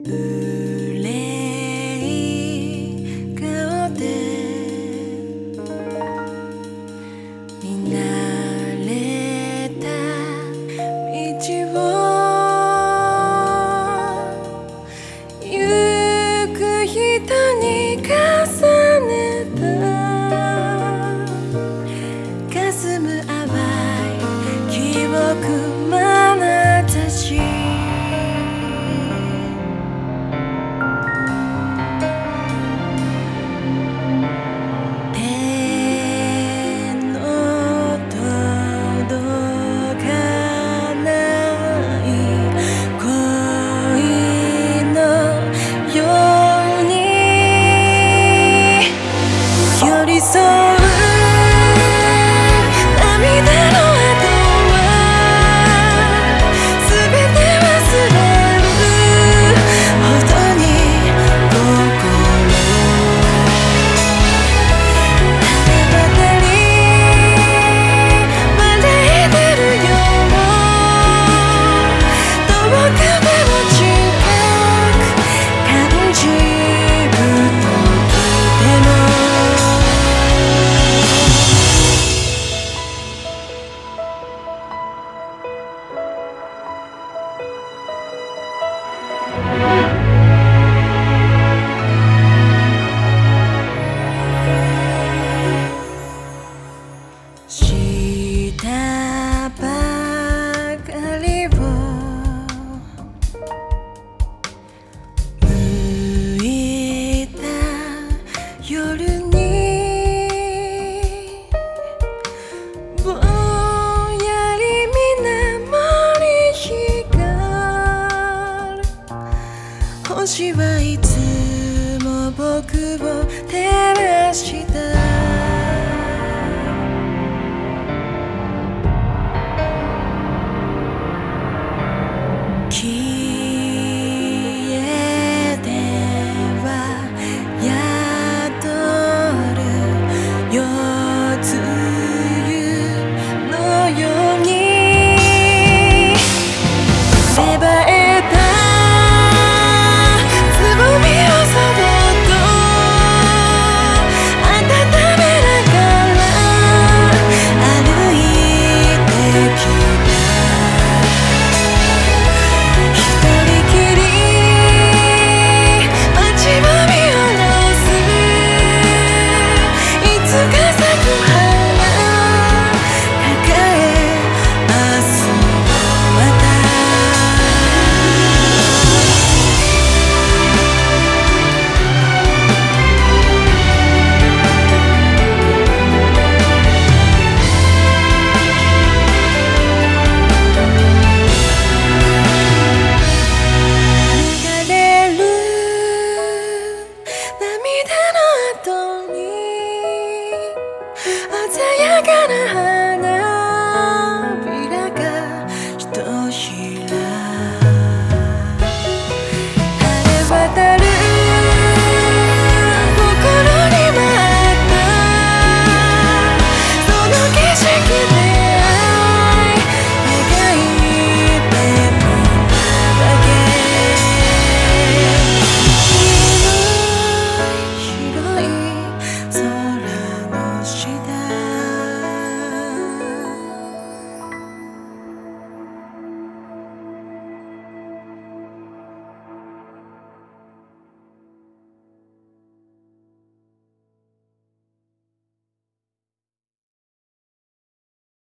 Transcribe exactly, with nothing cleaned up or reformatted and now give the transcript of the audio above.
憂い顔で見慣れた道を行く人に重ねた霞む淡い記憶眼差し寄り添う涙の後は全て忘れるほどに心あればかり笑えてるよ遠くでも近く感じる時でもしたばかりを向いた夜にぼんやり水面に光る星はいつも僕を照らしたき